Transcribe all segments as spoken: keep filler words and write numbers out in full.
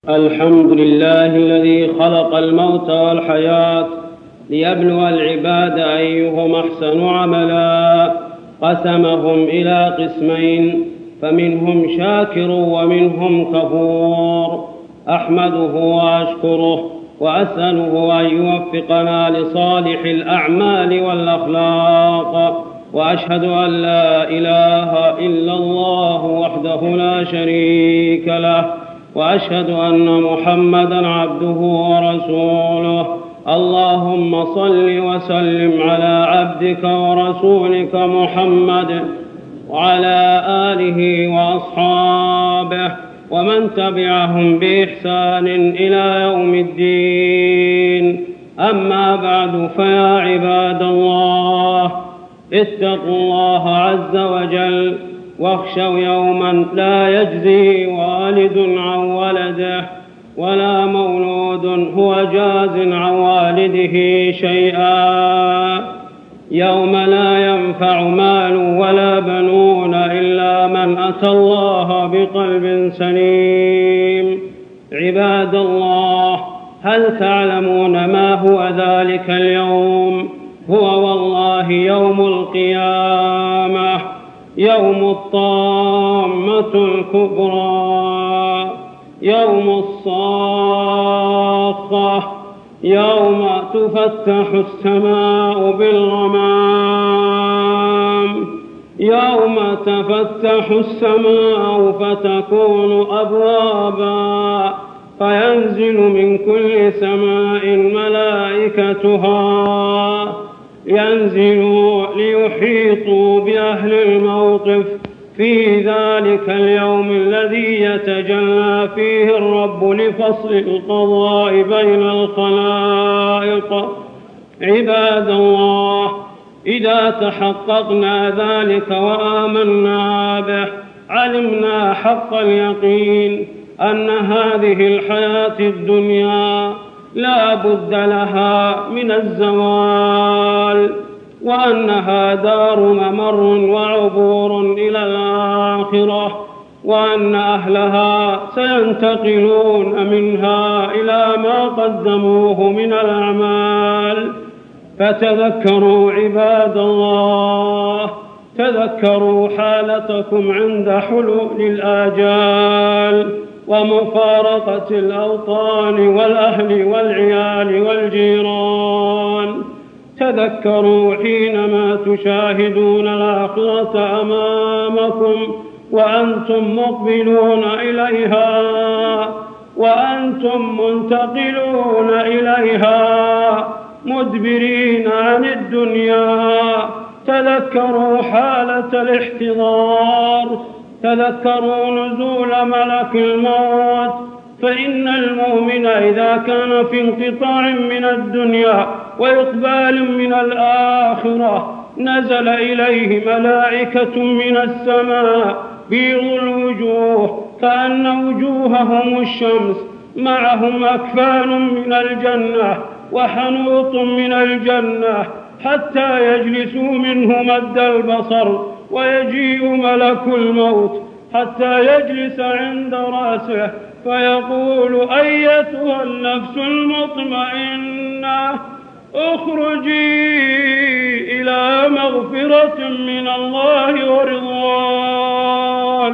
الحمد لله الذي خلق الموت والحياة ليبلو العباد أيهم أحسن عملا، قسمهم إلى قسمين فمنهم شاكر ومنهم كفور. أحمده وأشكره وأسأله أن يوفقنا لصالح الأعمال والأخلاق، وأشهد أن لا إله إلا الله وحده لا شريك له، وأشهد أن محمدًا عبده ورسوله. اللهم صل وسلم على عبدك ورسولك محمد وعلى آله وأصحابه ومن تبعهم بإحسان إلى يوم الدين. أما بعد، فيا عباد الله، اتقوا الله عز وجل واخشوا يوما لا يجزي والد عن ولده ولا مولود هو جاز عن والده شيئا، يوم لا ينفع مال ولا بنون إلا من أتى الله بقلب سليم. عباد الله، هل تعلمون ما هو ذلك اليوم؟ هو والله يوم القيامة، يوم الطامة الكبرى، يوم الصاخة، يوم تفتح السماء بالغمام، يوم تفتح السماء فتكون أبوابا، فينزل من كل سماء ملائكتها، ينزلوا ليحيطوا بأهل الموقف في ذلك اليوم الذي يتجلى فيه الرب لفصل القضاء بين الخلائق. عباد الله، إذا تحققنا ذلك وآمنا به، علمنا حق اليقين أن هذه الحياة الدنيا لا بد لها من الزوال، وأنها دار ممر وعبور إلى الآخرة، وأن أهلها سينتقلون منها إلى ما قدموه من الأعمال. فتذكروا عباد الله، تذكروا حالتكم عند حلول الآجال ومفارقة الأوطان والأهل والعيال والجيران. تذكروا حينما تشاهدون الآخرة أمامكم وأنتم مقبلون إليها وأنتم منتقلون إليها مدبرين عن الدنيا. تذكروا حالة الاحتضار، تذكروا نزول ملك الموت، فإن المؤمن إذا كان في انقطاع من الدنيا وإقبال من الآخرة نزل إليه ملائكة من السماء بيض الوجوه كأن وجوههم الشمس، معهم أكفان من الجنة وحنوط من الجنة، حتى يجلسوا منه مد البصر، ويجيء ملك الموت حتى يجلس عند رأسه فيقول: أيتها النفس المطمئنة، اخرجي إلى مغفرة من الله ورضوان.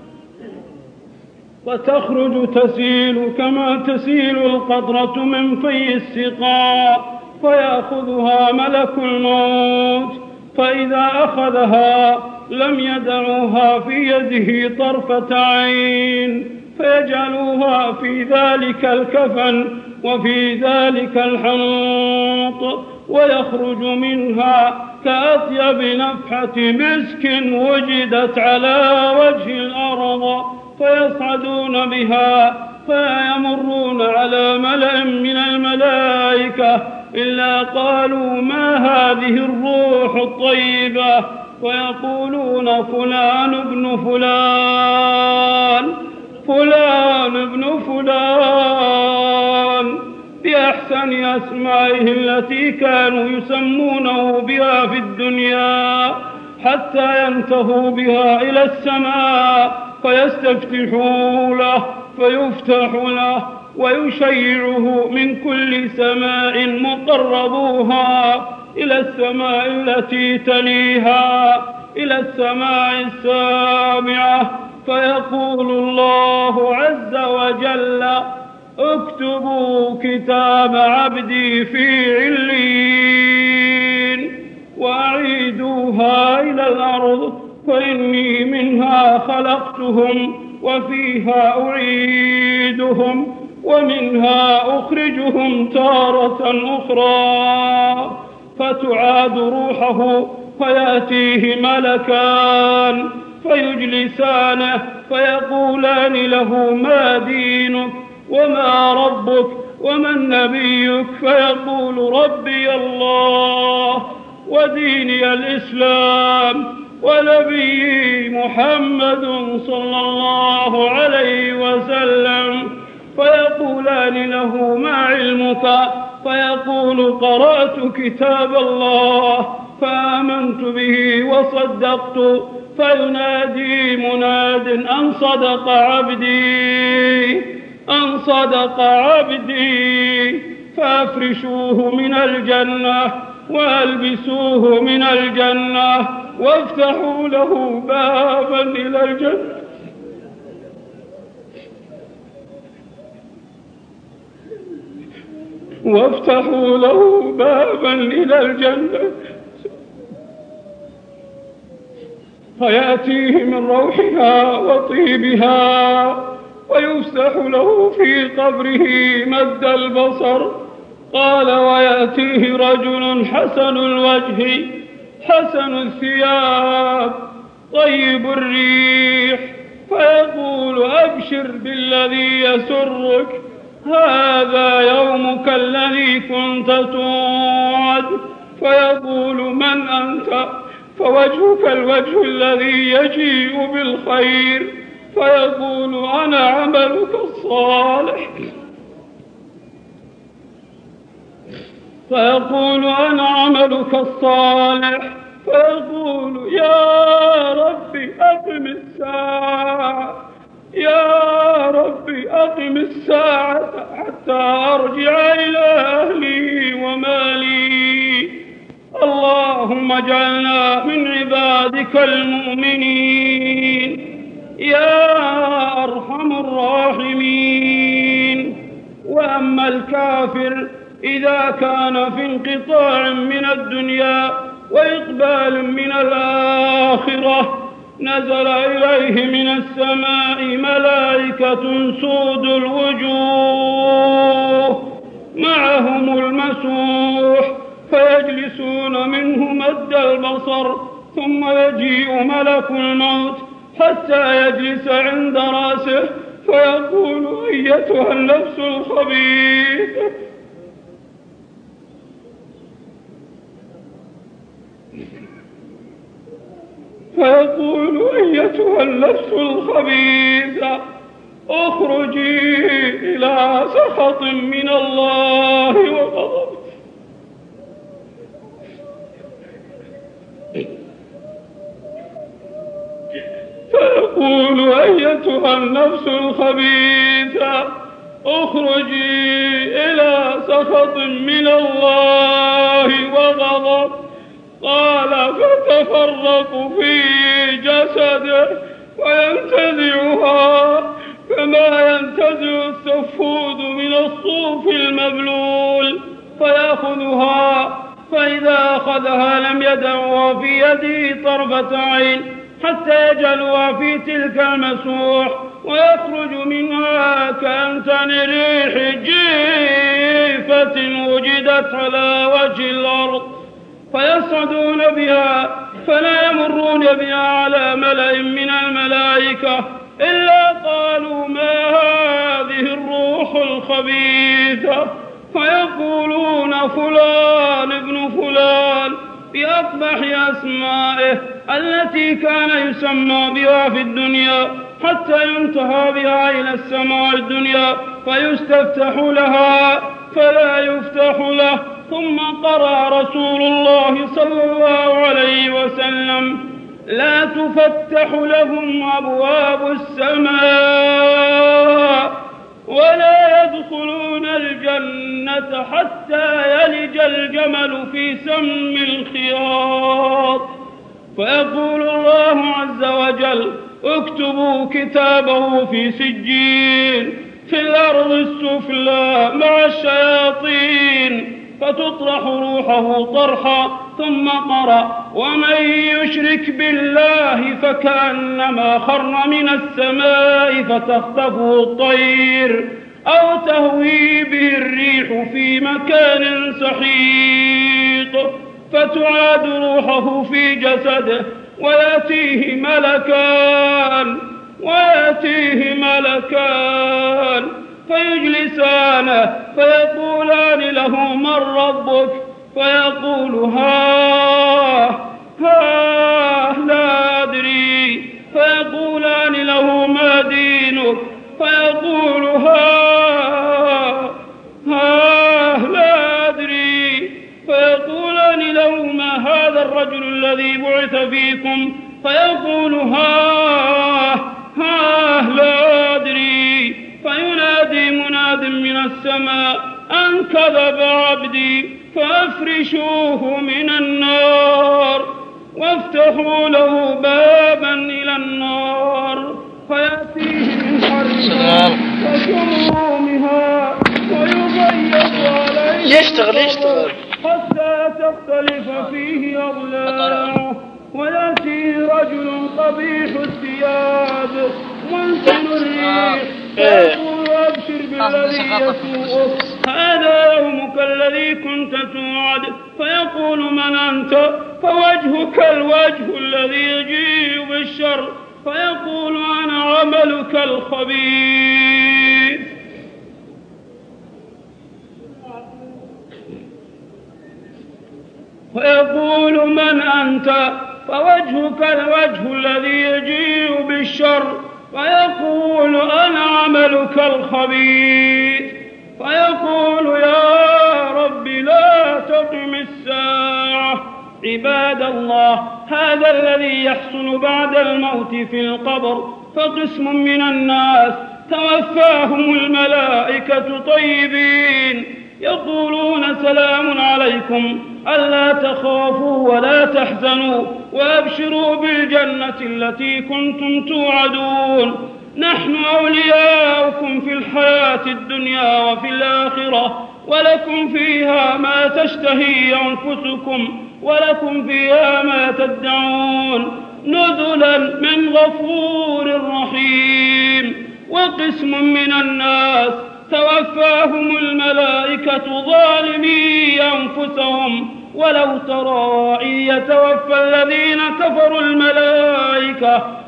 وتخرج تسيل كما تسيل القطرة من في السقاء، فيأخذها ملك الموت، فإذا أخذها لم يدعوها في يده طرفة عين، فيجعلوها في ذلك الكفن وفي ذلك الحنوط، ويخرج منها كأطيب نفحة مسك وجدت على وجه الأرض، فيصعدون بها فيمرون على ملأ من الملائكة إلا قالوا: ما هذه الروح الطيبة؟ ويقولون: فلان ابن فلان، فلان ابن فلان، بأحسن أسمائه التي كانوا يسمونه بها في الدنيا، حتى ينتهوا بها إلى السماء فيستفتحوا له فيفتح له ويشيعه من كل سماء مقربوها إلى السماء التي تليها إلى السماء السابعة، فيقول الله عز وجل: اكتبوا كتاب عبدي في عليين وأعيدوها إلى الأرض، فإني منها خلقتهم وفيها أعيدهم ومنها أخرجهم تارة أخرى. فتعاد روحه فيأتيه ملكان فيجلسانه فيقولان له: ما دينك وما ربك ومن نبيك؟ فيقول: ربي الله وديني الإسلام ونبيي محمد صلى الله عليه وسلم. فيقولان له: ما علمك؟ فيقول: قرأت كتاب الله فآمنت به وصدقت. فينادي مناد: أن صدق عبدي أن صدق عبدي. فأفرشوه من الجنة وألبسوه من الجنة وافتحوا له بابا إلى الجنة وافتحوا له بابا إلى الجنة فيأتيه من روحها وطيبها، ويفسح له في قبره مد البصر. قال: ويأتيه رجل حسن الوجه حسن الثياب طيب الريح، فيقول: أبشر بالذي يسرك، هذا يومك الذي كنت توعد. فيقول: من أنت؟ فوجهك الوجه الذي يجيء بالخير. فيقول: أنا عملك الصالح. فيقول: أنا عملك الصالح. فيقول: يا ربي أقم الساعة يا ربي أقم الساعة حتى أرجع إلى أهلي ومالي. اللهم اجعلنا من عبادك المؤمنين يا أرحم الراحمين. وأما الكافر إذا كان في انقطاع من الدنيا وإقبال من الآخرة، نزل إليه من السماء ملائكة سود الوجوه معهم المسوح، فيجلسون منه مد البصر، ثم يجيء ملك الموت حتى يجلس عند رأسه فيقول: أيتها النفس الخبيثة فيقول أيتها النفس الخبيثة اخرجي إلى سخط من الله وغضب. فيقول أيتها النفس الخبيثة اخرجي إلى سخط من الله وغضب. قال: فتفرق في جسده وينتزعها كما ينتزع السفود من الصوف المبلول، فيأخذها، فإذا أخذها لم يدعها في يده طرفة عين حتى يجعلها في تلك المسوح، ويخرج منها كأنتن ريح جيفة وجدت على وجه الأرض، فيصعدون بها فلا يمرون بها على ملأ من الملائكة إلا قالوا: ما هذه الروح الخبيثة؟ فيقولون: فلان ابن فلان، بأقبح أسمائه التي كان يسمى بها في الدنيا، حتى ينتهى بها إلى السماء الدنيا فيستفتح لها فلا يفتح له. ثم قرأ رسول الله صلى الله عليه وسلم: لا تفتح لهم أبواب السماء ولا يدخلون الجنة حتى يلج الجمل في سم الخياط. فيقول الله عز وجل: اكتبوا كتابه في سجين في الأرض السفلى مع الشياطين، فتطرح روحه طرحا، ثم قرأ: ومن يشرك بالله فكأنما خر من السماء فتخطفه الطير أو تهوي به الريح في مكان سحيق، فتعاد روحه في جسده ويأتيه ملكان ويأتيه ملكان فيجلسانه فيقولان له: من ربك؟ فيقول: ها ها لا أدري. فيقولان له: ما دينك؟ فيقول: ها ها لا أدري. فيقولان له: ما هذا الرجل الذي بعث فيكم؟ فيقول: ها ها لا أدري. فينادي مناد من السماء: أن كذب عبدي، فأفرشوه من النار وافتحوا له بابا إلى النار، فيأتيه من حرها وشمومها ويبيض عليه يشتغل يشتغل حتى تختلف فيه أضلاعه. ويأتيه رجل قبيح الثياب منتن الريح فيقول: أبشر بالذي يسوءك، هذا يومك الذي كنت توعد. فيقول: من أنت؟ فوجهك الوجه الذي يجيء بالشر. فيقول: أنا عملك الخبيث. فيقول: من أنت؟ فوجهك الوجه الذي يجيء بالشر. فيقول: أنا عملك الخبيث. فيقول: يا رب لا تقم الساعة. عباد الله، هذا الذي يحصل بعد الموت في القبر. فقسم من الناس توفاهم الملائكة طيبين يقولون: سلام عليكم، ألا تخافوا ولا تحزنوا وأبشروا بالجنة التي كنتم توعدون، نحن أولياؤكم في الحياة الدنيا وفي الآخرة، ولكم فيها ما تشتهي أنفسكم ولكم فيها ما تدعون، نزلا من غفور رحيم. وقسم من الناس توفاهم الملائكة ظالمي أنفسهم، ولو ترى إذ يتوفى الذين كفروا الملائكة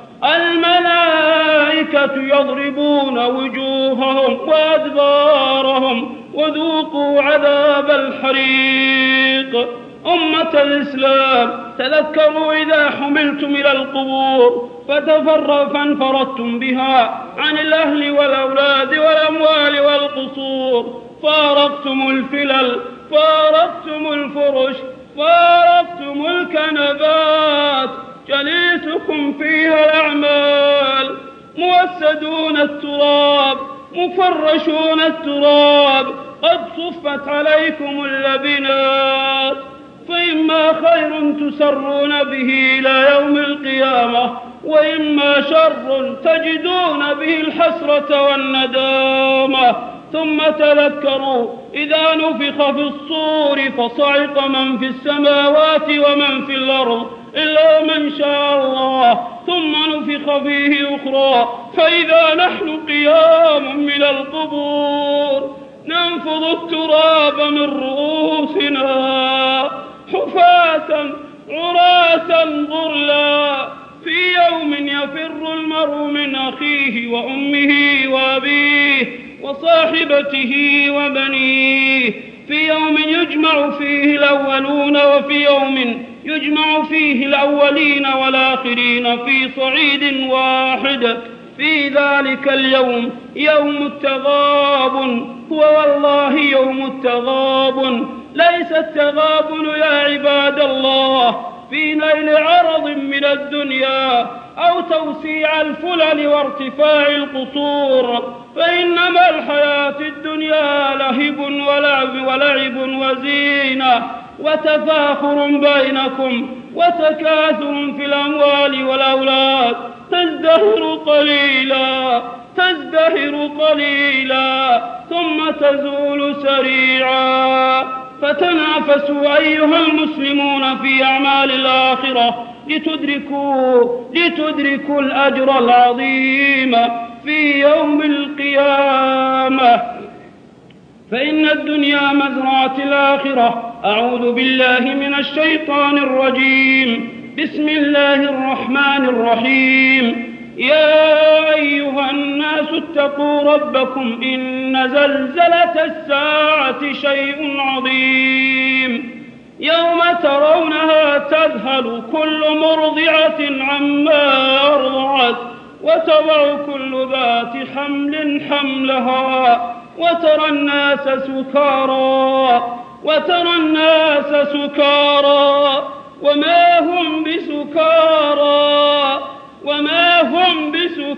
الملائكة يضربون وجوههم وأدبارهم وذوقوا عذاب الحريق. أمة الإسلام، تذكروا إذا حملتم إلى القبور فتفر فانفردتم بها عن الأهل والأولاد والأموال والقصور، فارقتم الفلل، فارقتم الفرش، فارقتم الكنبات، جليسكم فيها الأعمال، موسدون التراب، مفرشون التراب، قد صفت عليكم اللبنات، فإما خير تسرون به إلى يوم القيامة، وإما شر تجدون به الحسرة والندامة. ثم تذكروا إذا نفخ في الصور فصعق من في السماوات ومن في الأرض إلا من شاء الله، ثم نفخ فيه أخرى فإذا نحن قيام من القبور ننفض التراب من رؤوسنا حفاة عراة غرلا، في يوم يفر المرء من أخيه وأمه وأبيه وصاحبته وبنيه، في يوم يجمع فيه الأولون وفي يوم يجمع فيه الأولين والآخرين في صعيد واحد، في ذلك اليوم يوم التغابن، هو والله يوم التغابن، ليس التغابن يا عباد الله في نيل عرض من الدنيا أو توسيع الفلل وارتفاع القصور، فإنما الحياة الدنيا لهب ولعب, ولعب وزينة وتفاخر بينكم وتكاثر في الأموال والأولاد، تزدهر قليلا تزدهر قليلا ثم تزول سريعا. فتنافسوا أيها المسلمون في أعمال الآخرة لتدركوا, لتدركوا الأجر العظيم في يوم القيامة، فإن الدنيا مزرعة الآخرة. أعوذ بالله من الشيطان الرجيم. بسم الله الرحمن الرحيم. يا أيها الناس اتقوا ربكم إن زلزلة الساعة شيء عظيم، يوم ترونها تذهل كل مرضعة عما أرضعت وتضع كل ذات حمل حملها وترى الناس سكارى وترى الناس سكارى وما هم بسكارى وما هم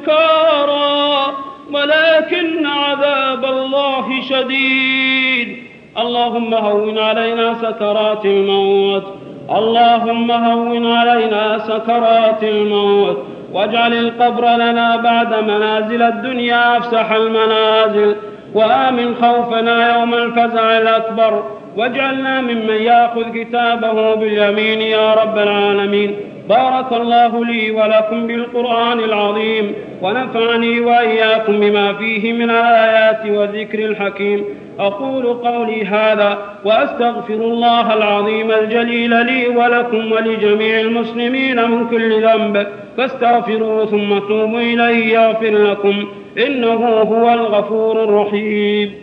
بسكارى ولكن عذاب الله شديد. اللهم هون علينا سكرات الموت اللهم هون علينا سكرات الموت واجعل القبر لنا بعد منازل الدنيا أفسح المنازل، وآمن خوفنا يوم الفزع الأكبر، واجعلنا ممن يأخذ كتابه باليمين يا رب العالمين. بارك الله لي ولكم بالقرآن العظيم، ونفعني وإياكم بما فيه من الآيات والذكر الحكيم. أقول قولي هذا وأستغفر الله العظيم الجليل لي ولكم ولجميع المسلمين من كل ذنب، فاستغفروه ثم توبوا إليه يغفر لكم، إنه هو الغفور الرحيم.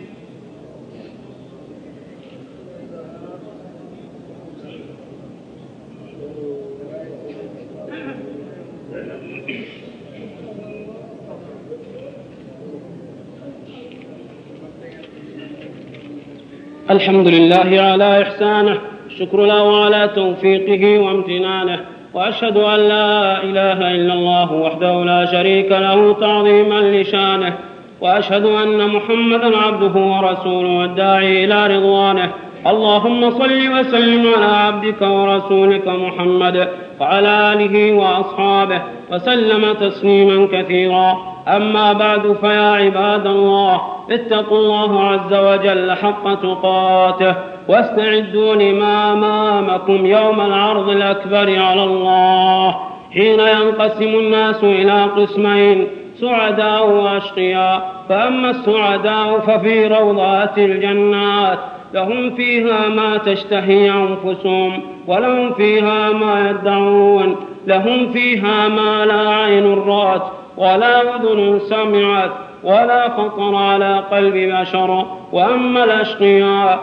الحمد لله على إحسانه، الشكر له على توفيقه وامتنانه، وأشهد أن لا إله إلا الله وحده لا شريك له تعظيما لشانه، وأشهد أن محمدا عبده ورسوله الداعي إلى رضوانه. اللهم صل وسلم على عبدك ورسولك محمد وعلى آله وأصحابه وسلم تسليما كثيرا. أما بعد، فيا عباد الله، اتقوا الله عز وجل حق تقاته، واستعدوا لما أمامكم يوم العرض الأكبر على الله، حين ينقسم الناس إلى قسمين: سعداء وأشقياء. فأما السعداء ففي روضات الجنات، لهم فيها ما تشتهي أنفسهم ولهم فيها ما يدعون، لهم فيها ما لا عين رأت ولا أذن سمعت ولا خطر على قلب بشر. وأما الأشقياء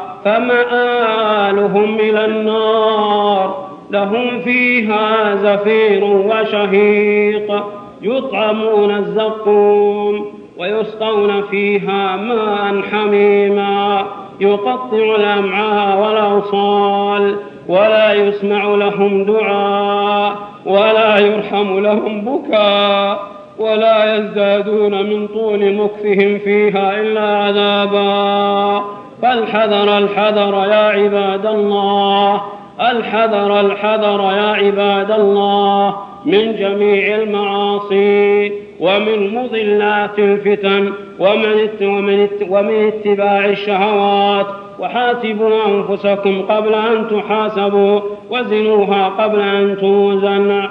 فمآلهم إلى النار، لهم فيها زفير وشهيق، يطعمون الزقوم ويسقون فيها ماء حميما يقطع الأمعاء والأوصال، ولا يسمع لهم دعاء ولا يرحم لهم بكاء، ولا يزدادون من طول مكثهم فيها إلا عذابا. فالحذر الحذر يا عباد الله، الحذر الحذر يا عباد الله من جميع المعاصي ومن مضلات الفتن ومن ومن اتباع الشهوات. وحاسبوا أنفسكم قبل أن تحاسبوا، وزنوها قبل أن توزن،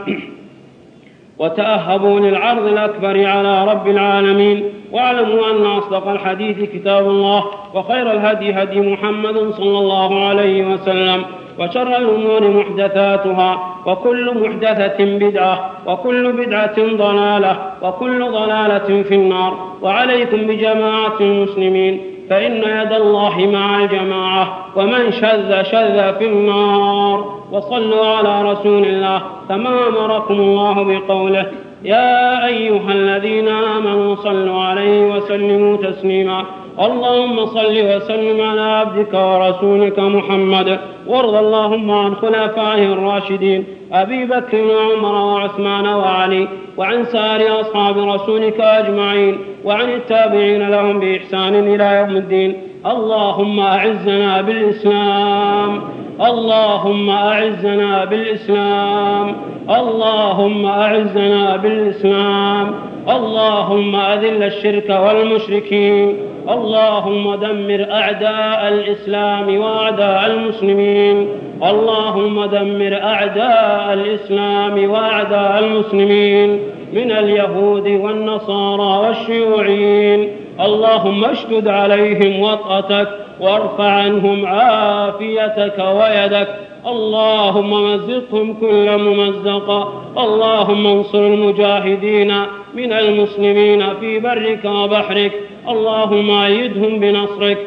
وتأهبوا للعرض الأكبر على رب العالمين. واعلموا أن أصدق الحديث كتاب الله، وخير الهدي هدي محمد صلى الله عليه وسلم، وشر الأمور محدثاتها، وكل محدثة بدعة، وكل بدعة ضلالة، وكل ضلالة في النار. وعليكم بجماعة المسلمين، فإن يد الله مع الجماعة، ومن شذ شذ في النار. وصلوا على رسول الله كما أمركم الله بقوله: يا أيها الذين آمنوا صلوا عليه وسلموا تسليما. اللهم صل وسلم على عبدك ورسولك محمد. وارض اللهم عن خلفائه الراشدين أبي بكر وعمر وعثمان وعلي، وعن سائر أصحاب رسولك أجمعين، وعن التابعين لهم بإحسان إلى يوم الدين. اللهم أعزنا بالإسلام، اللهم أعزنا بالإسلام، اللهم أعزنا بالإسلام، اللهم أذل الشرك والمشركين، اللهم دمر أعداء الإسلام وأعداء المسلمين، اللهم دمر أعداء الإسلام وأعداء المسلمين من اليهود والنصارى والشيوعيين. اللهم اشدد عليهم وطأتك وارفع عنهم عافيتك ويدك. اللهم مزقهم كل ممزق. اللهم انصر المجاهدين من المسلمين في برك وبحرك. اللهم أيدهم بنصرك،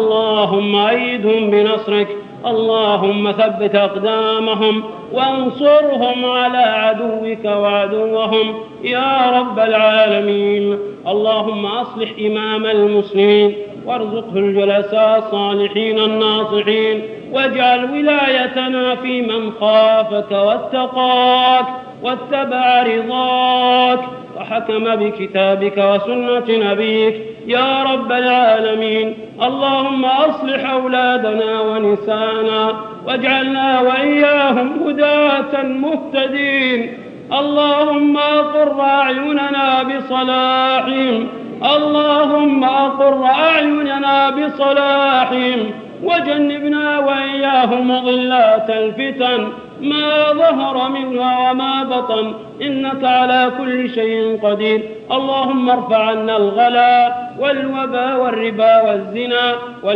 اللهم أيدهم بنصرك. اللهم ثبت أقدامهم وانصرهم على عدوك وعدوهم يا رب العالمين. اللهم أصلح إمام المسلمين وارزقه الجلساء الصالحين الناصحين، واجعل ولايتنا في من خافك واتقاك واتبع رضاك وحكم بكتابك وسنة نبيك يا رب العالمين. اللهم أصلح أولادنا ونساءنا واجعلنا وإياهم هداة مهتدين. اللهم أقر أعيننا بصلاحهم، اللهم أقر أعيننا بصلاحهم، وجنبنا وإياهم مضلات الفتن ما ظهر منها وما بطن، إنك على كل شيء قدير. اللهم ارفع عنا الغلاء والوباء والربا والزنا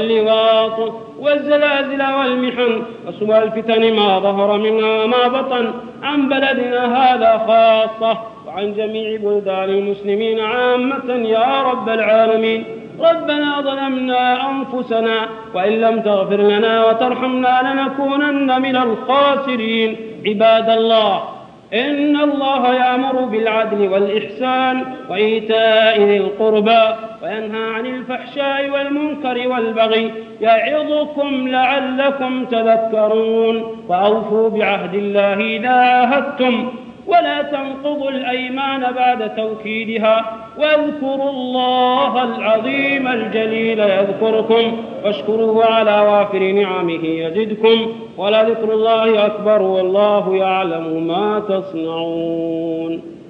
واللواط والزلازل والمحن وسوء الفتن ما ظهر منها وما بطن عن بلدنا هذا خاصة وعن جميع بلدان المسلمين عامة يا رب العالمين. ربنا ظلمنا أنفسنا وإن لم تغفر لنا وترحمنا لنكونن من الخاسرين. عباد الله، إن الله يأمر بالعدل والإحسان وإيتاء ذي القربى وينهى عن الفحشاء والمنكر والبغي يعظكم لعلكم تذكرون. وأوفوا بعهد الله إذا عاهدتم ولا تنقضوا الأيمان بعد توكيدها، واذكروا الله العظيم الجليل يذكركم واشكروه على وافر نعمه يزدكم، ولذكر الله أكبر والله يعلم ما تصنعون.